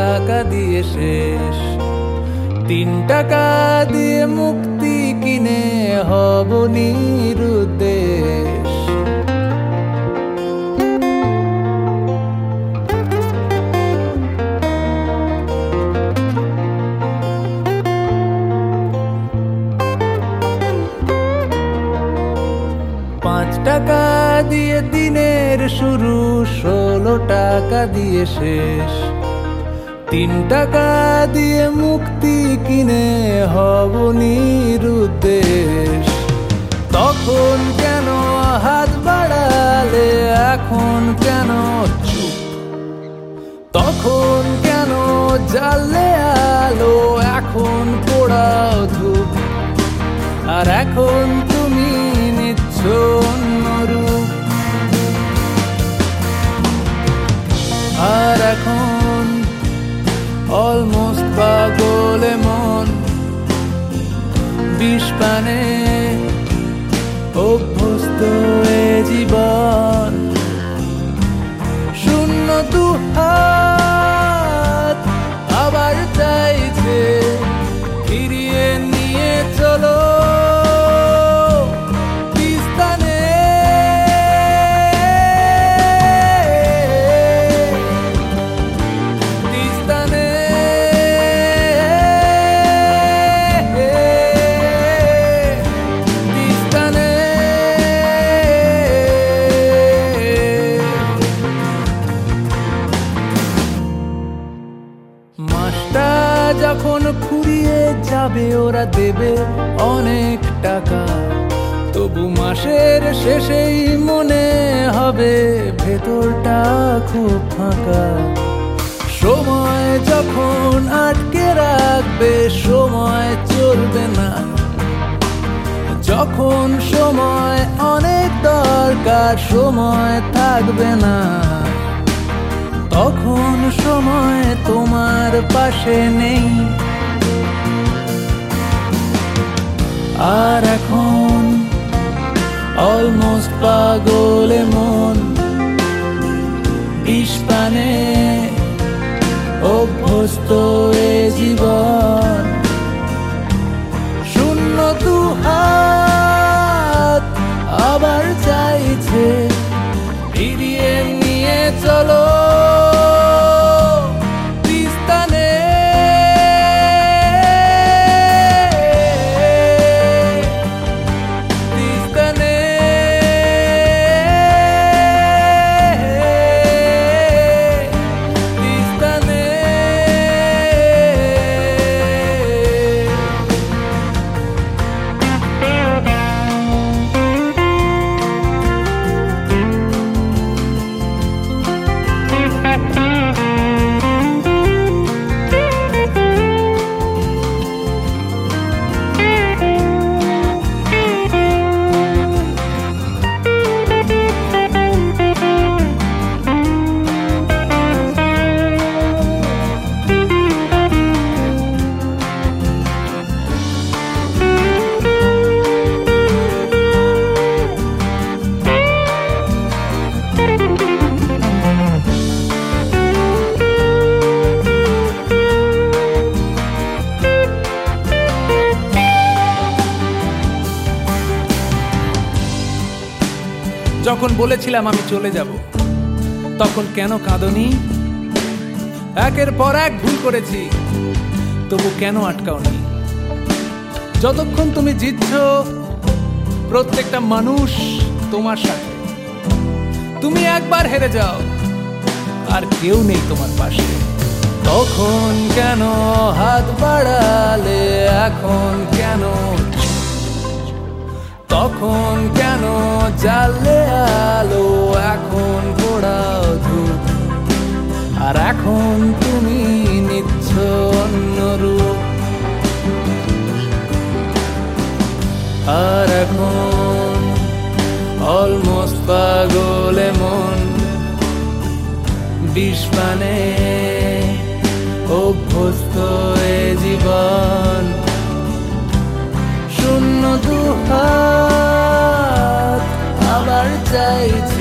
টাকা দিয়ে শেষ। 3 টাকা দিয়ে মুক্তি কিনে হব নিরুদ্দেশ। টাকা দিয়ে দিনের শুরু, 16 টাকা দিয়ে শেষ। 3 টাকা দিয়ে মুক্তি কিনে হব নিরুদ্দেশ। তখন কেন হাত বাড়ালে, এখন কেন চুপ? তখন কেন জ্বাললে আলো, এখন পোড়াও ধূপ। আর এখন তুমি নিচ্ছ অন্য রূপ। আর এখন অলমোস্ট পাগলে মন, বিষ পানে অভ্যস্ত এ জীবন। শূন্য 2 হাত আবার চাইছে ফিরিয়ে নিয়ে চলো। মাসটা যখন ফুরিয়ে যাবে, ওরা দেবে অনেক টাকা। তবু মাসের শেষেই মনে হবে ভেতরটা খুব ফাঁকা। সময় যখন আটকে রাখবে, সময় চলবে না। যখন সময় অনেক দরকার, সময় থাকবে না। তখন সময় তোমার পাশে নেই। আর এখন অলমোস্ট পাগলে মন, বিষ পানে অভ্যস্ত এ জীবন। শূন্য 2 হাত আবার চাইছে ফিরিয়ে নিয়ে চলো। যখন বলেছিলাম আমি চলে যাব, তখন কেন কাঁদনি? একের পর এক ভুল করেছি, তবু কেন আটকাওনি? যতক্ষণ তুমি জিতছ, প্রত্যেকটা মানুষ তোমার সাথে। তুমি একবার হেরে যাও, আর কেউ নেই তোমার পাশে। তখন কেন হাত বাড়ালে, এখন কেন? তখন কেন জ্বাললে আলো, এখন পোড়াও ধূপ। আর এখন তুমি নিচ্ছ অন্য রূপ। আর এখন অলমোস্ট পাগলে মন, বিষ পানে অভ্যস্ত এ জীবন। শূন্য 2 হাত আবার চাইছে